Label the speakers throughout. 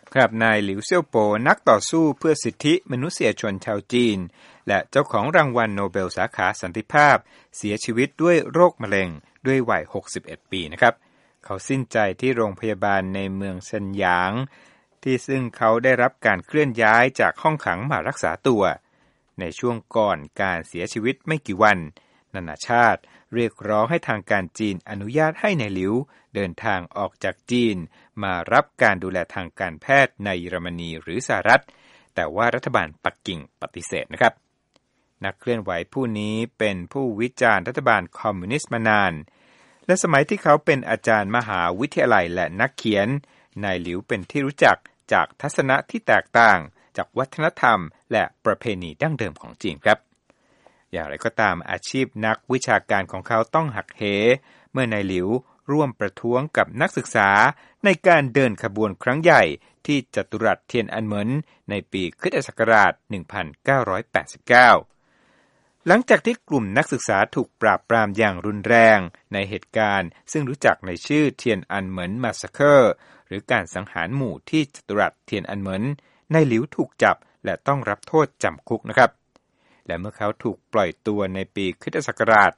Speaker 1: ครับนายหลิวเซี่ยวโปนักต่อสู้เพื่อสิทธิมนุษยชนชาวจีนและเจ้าของรางวัลโนเบลสาขาสันติภาพเสียชีวิตด้วยโรคมะเร็งด้วยวัย61ปีนะครับเขาสิ้นใจที่โรงพยาบาลในเมืองเซินหยางที่ซึ่งเขาได้รับการเคลื่อนย้ายจากห้องขังมารักษาตัวในช่วงก่อนการเสียชีวิตไม่กี่วันนานาชาติเรียกร้องให้ทางการจีนอนุญาตให้นายหลิวเดินทางออกจากจีนมารับการดูแลทางการแพทย์ในเยอรมนีหรือสหรัฐแต่ว่ารัฐบาลปักกิ่งปฏิเสธนะครับนักเคลื่อนไหวผู้นี้เป็นผู้วิจารณ์รัฐบาลคอมมิวนิสต์มานานและสมัยที่เขาเป็นอาจารย์มหาวิทยาลัยและนักเขียนนายหลิวเป็นที่รู้จักจากทัศนะที่แตกต่างจากวัฒนธรรมและประเพณีดั้งเดิมของจีนครับอย่างไรก็ตามอาชีพนักวิชาการของเขาต้องหักเหเมื่อนายหลิวร่วมประท้วงกับนักศึกษาในการเดินขบวนครั้งใหญ่ที่จัตุรัสเทียนอันเหมินในปีค.ศ. 1989หลังจากที่กลุ่มนักศึกษาถูกปราบปรามอย่างรุนแรงในเหตุการณ์ซึ่งรู้จักในชื่อเทียนอันเหมินมาสซัคเกอร์หรือการสังหารหมู่ที่จัตุรัสเทียนอันเหมินนายหลิวถูกจับและต้องรับโทษจำคุกนะครับและเมื่อเขาถูกปล่อยตัวในปีค.ศ.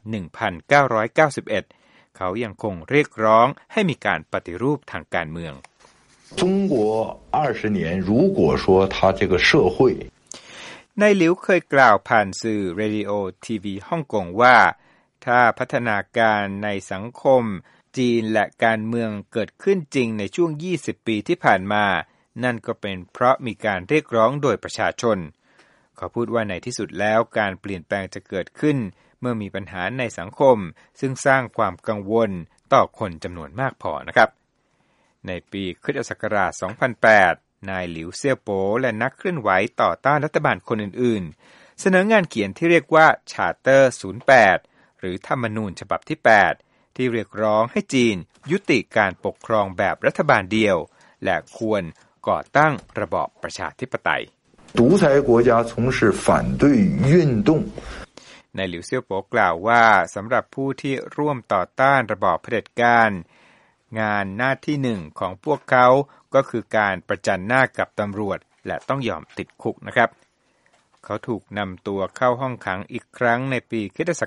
Speaker 1: 1991เขายังคงเรียกร้องให้มีการปฏิรูปทางการเมือง
Speaker 2: 中国20年如果说他这个社会
Speaker 1: นายหลิวเคยกล่าวผ่านสื่อเรดิโอทีวีฮ่องกงว่าถ้าพัฒนาการในสังคมจีนและการเมืองเกิดขึ้นจริงในช่วง20ปีที่ผ่านมานั่นก็เป็นเพราะมีการเรียกร้องโดยประชาชนเขาพูดว่าในที่สุดแล้วการเปลี่ยนแปลงจะเกิดขึ้นเมื่อมีปัญหาในสังคมซึ่งสร้างความกังวลต่อคนจำนวนมากพอนะครับในปีค.ศ. 2008นายหลิวเซี่ยวโปและนักเคลื่อนไหวต่อต้านรัฐบาลคนอื่นๆเสนองานเขียนที่เรียกว่าชาร์เตอร์08หรือธรรมนูญฉบับที่8ที่เรียกร้องให้จีนยุติการปกครองแบบรัฐบาลเดียวและควรก่อตั้งระบอบประชาธิปไตย
Speaker 2: 独裁国家从事反对运动
Speaker 1: นายหลิวเซี่ยวโปกล่าวว่าสำหรับผู้ที่ร่วมต่อต้านระบอบเผด็จการงานหน้าที่หนึ่งของพวกเขาก็คือการประจันหน้ากับตำรวจและต้องยอมติดคุกนะครับเขาถูกนำตัวเข้าห้องขังอีกครั้งในปีค.ศ.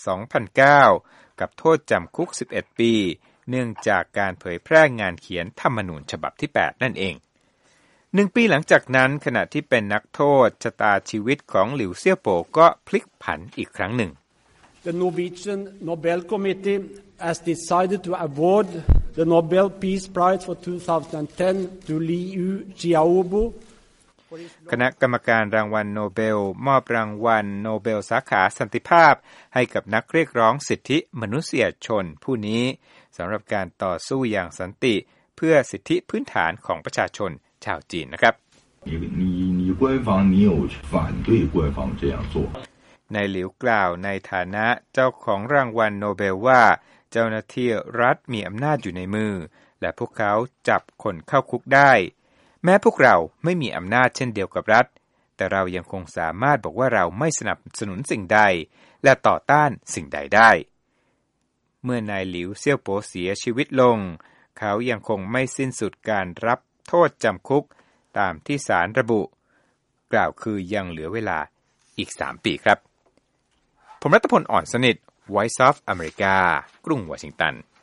Speaker 1: 2009กับโทษจำคุก11ปีเนื่องจากการเผยแพร่งานเขียนธรรมนูญฉบับที่8นั่นเอง1 ปีหลังจากนั้นขณะที่เป็นนักโทษชะตาชีวิตของหลิวเซี่ยวโปก็พลิกผันอีกครั้งหนึ่ง
Speaker 3: The Norwegian Nobel Committee has decided to award the Nobel Peace Prize for 2010 to Liu Xiaobo
Speaker 1: คณะกรรมการรางวัลโนเบลมอบรางวัลโนเบลสาขาสันติภาพให้กับนักเรียกร้องสิทธิมนุษยชนผู้นี้สำหรับการต่อสู้อย่างสันติเพื่อสิทธิพื้นฐานของประชาชนชาวจีนนะครับ
Speaker 2: 你官方你有反对官方这样做
Speaker 1: นายหลิวกล่าวในฐานะเจ้าของรางวัลโนเบลว่าเจ้าหน้าที่รัฐมีอำนาจอยู่ในมือและพวกเขาจับคนเข้าคุกได้แม้พวกเราไม่มีอำนาจเช่นเดียวกับรัฐแต่เรายังคงสามารถบอกว่าเราไม่สนับสนุนสิ่งใดและต่อต้านสิ่งใดได้เมื่อนายหลิวเซี่ยวโปเสียชีวิตลงเขายังคงไม่สิ้นสุดการรับโทษจำคุกตามที่ศาลระบุกล่าวคือยังเหลือเวลาอีก3 ปีครับผมรัตพล อ่อนสนิท Voice of America กรุงวอชิงตัน